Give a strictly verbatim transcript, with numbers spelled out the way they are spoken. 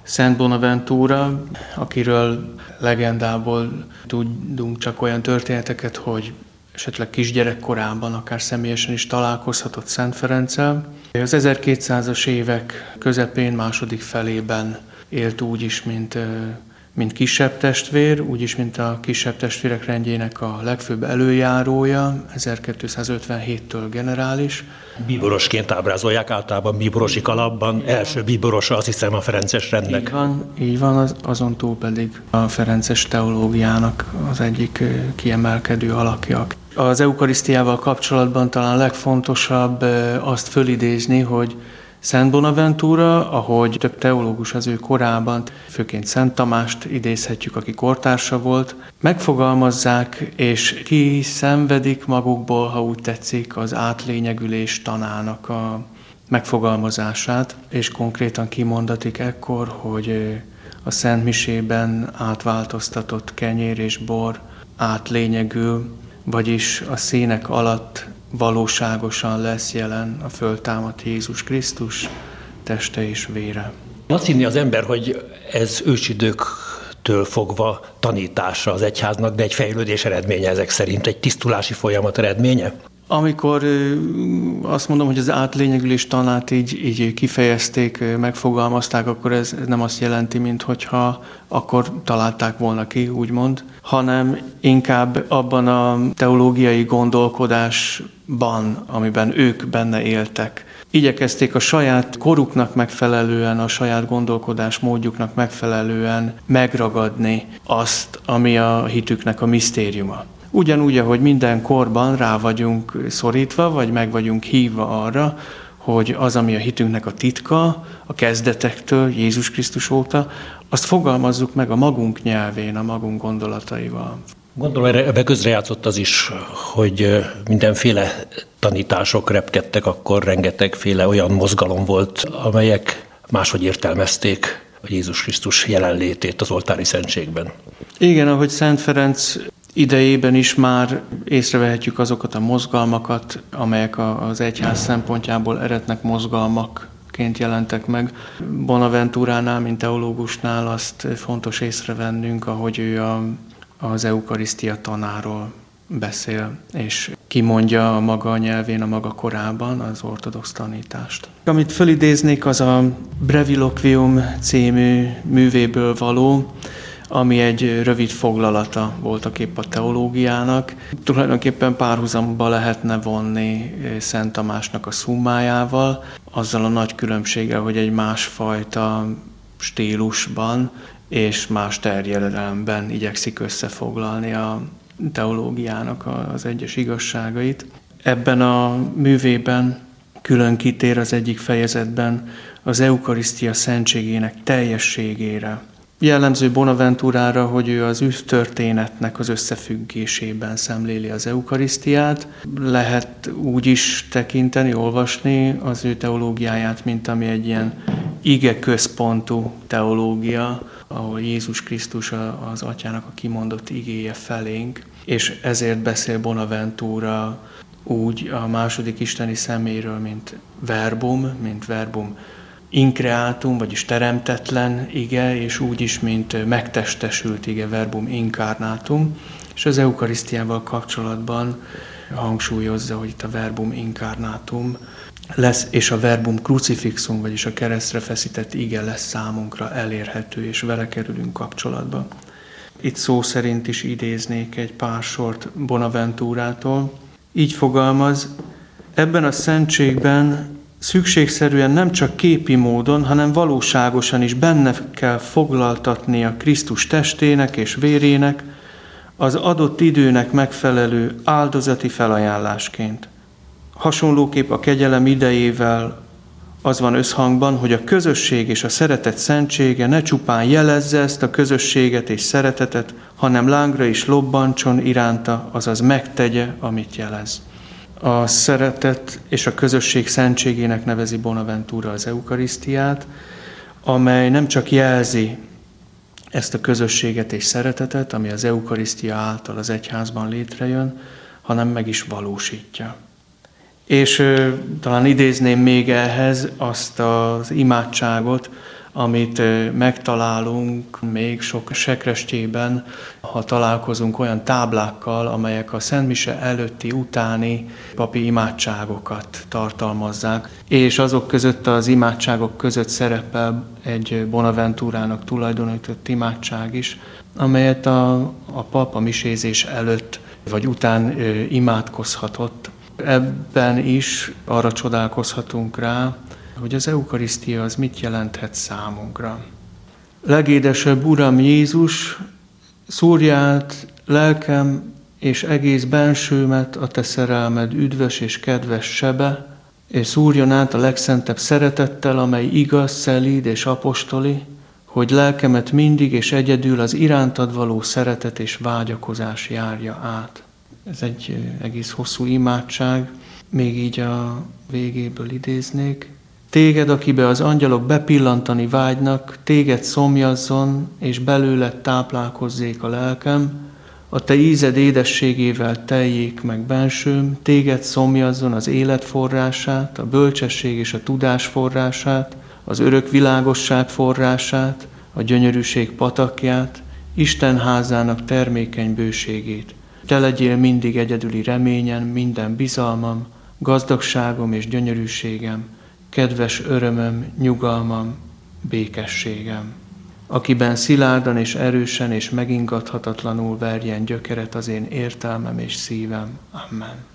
Szent Bonaventura, akiről legendából tudunk csak olyan történeteket, hogy esetleg kisgyerekkorában, akár személyesen is találkozhatott Szent Ferenccel. Az ezerkétszázas évek közepén, második felében élt úgy is, mint, mint kisebb testvér, úgyis, mint a kisebb testvérek rendjének a legfőbb előjárója, ezerkétszázötvenhéttől generális. Bíborosként ábrázolják általában bíborosi kalapban, első bíborosa azt hiszem a ferences rendnek. Így van, így van az, azon túl pedig a ferences teológiának az egyik kiemelkedő alakja. Az eukarisztiával kapcsolatban talán legfontosabb azt fölidézni, hogy Szent Bonaventura, ahogy több teológus az ő korában, főként Szent Tamást idézhetjük, aki kortársa volt, megfogalmazzák és kiszenvedik magukból, ha úgy tetszik, az átlényegülés tanának a megfogalmazását, és konkrétan kimondatik ekkor, hogy a Szent Misében átváltoztatott kenyér és bor átlényegül, vagyis a színek alatt valóságosan lesz jelen a föltámadt Jézus Krisztus teste és vére. Azt hinni az ember, hogy ez ősidőktől fogva tanítása az egyháznak, de egy fejlődés eredménye ezek szerint, egy tisztulási folyamat eredménye? Amikor azt mondom, hogy az átlényegülés tanát így, így kifejezték, megfogalmazták, akkor ez nem azt jelenti, minthogyha akkor találták volna ki, úgymond, hanem inkább abban a teológiai gondolkodásban, amiben ők benne éltek. Igyekezték a saját koruknak megfelelően, a saját gondolkodás módjuknak megfelelően megragadni azt, ami a hitüknek a misztériuma. Ugyanúgy, ahogy minden korban rá vagyunk szorítva, vagy meg vagyunk hívva arra, hogy az, ami a hitünknek a titka, a kezdetektől, Jézus Krisztus óta, azt fogalmazzuk meg a magunk nyelvén, a magunk gondolataival. Gondolom, ebbe közrejátszott az is, hogy mindenféle tanítások repkedtek, akkor rengetegféle olyan mozgalom volt, amelyek máshogy értelmezték a Jézus Krisztus jelenlétét az oltári szentségben. Igen, ahogy Szent Ferenc idejében is már észrevehetjük azokat a mozgalmakat, amelyek az egyház szempontjából eretnek mozgalmakként jelentek meg. Bonaventuránál, mint teológusnál azt fontos észrevennünk, ahogy ő a, az eukarisztia tanáról beszél, és kimondja a maga nyelvén, a maga korában az ortodox tanítást. Amit fölidéznék, az a Breviloquium című művéből való, ami egy rövid foglalata voltaképp a teológiának. Tulajdonképpen párhuzamba lehetne vonni Szent Tamásnak a szummájával, azzal a nagy különbséggel, hogy egy másfajta stílusban és más terjedelemben igyekszik összefoglalni a teológiának az egyes igazságait. Ebben a művében külön kitér az egyik fejezetben az eukarisztia szentségének teljességére. Jellemző Bonaventurára, hogy ő az üdvtörténetnek az összefüggésében szemléli az eukarisztiát. Lehet úgy is tekinteni, olvasni az ő teológiáját, mint ami egy ilyen ige központú teológia, ahol Jézus Krisztus az Atyának a kimondott igéje felénk, és ezért beszél Bonaventura úgy a második isteni személyről, mint verbum, mint verbum increatum, vagyis teremtetlen ige, és úgy is, mint megtestesült ige, verbum incarnatum, és az eukarisztiával kapcsolatban hangsúlyozza, hogy itt a verbum incarnatum lesz, és a verbum crucifixum, vagyis a keresztre feszített ige lesz számunkra elérhető, és vele kerülünk kapcsolatba. Itt szó szerint is idéznék egy pár sort Bonaventurától. Így fogalmaz: ebben a szentségben szükségszerűen nem csak képi módon, hanem valóságosan is benne kell foglaltatni a Krisztus testének és vérének az adott időnek megfelelő áldozati felajánlásként. Hasonlóképp a kegyelem idejével az van összhangban, hogy a közösség és a szeretet szentsége ne csupán jelezze ezt a közösséget és szeretetet, hanem lángra is lobbantson iránta, azaz megtegye, amit jelez. A szeretet és a közösség szentségének nevezi Bonaventura az eukarisztiát, amely nem csak jelzi ezt a közösséget és szeretetet, ami az eukarisztia által az egyházban létrejön, hanem meg is valósítja. És ö, talán idézném még ehhez azt az imádságot, amit megtalálunk még sok sekrestjében, ha találkozunk olyan táblákkal, amelyek a szentmise előtti, utáni papi imádságokat tartalmazzák, és azok között, az imádságok között szerepel egy Bonaventúrának tulajdonított imádság is, amelyet a, a pap a misézés előtt vagy után imádkozhatott. Ebben is arra csodálkozhatunk rá, hogy az eukarisztia az mit jelenthet számunkra. Legédesebb Uram Jézus, szúrj át lelkem és egész bensőmet a te szerelmed üdvös és kedves sebe, és szúrjon át a legszentebb szeretettel, amely igaz, szelíd és apostoli, hogy lelkemet mindig és egyedül az irántad való szeretet és vágyakozás járja át. Ez egy egész hosszú imádság, még így a végéből idéznék. Téged, akibe az angyalok bepillantani vágynak, téged szomjazzon, és belőled táplálkozzék a lelkem, a te ízed édességével teljék meg bensőm, téged szomjazzon az élet forrását, a bölcsesség és a tudás forrását, az örök világosság forrását, a gyönyörűség patakját, Isten házának termékeny bőségét. Te legyél mindig egyedüli reményen, minden bizalmam, gazdagságom és gyönyörűségem, kedves örömöm, nyugalmam, békességem. Akiben szilárdan és erősen és megingathatatlanul verjen gyökeret az én értelmem és szívem. Amen.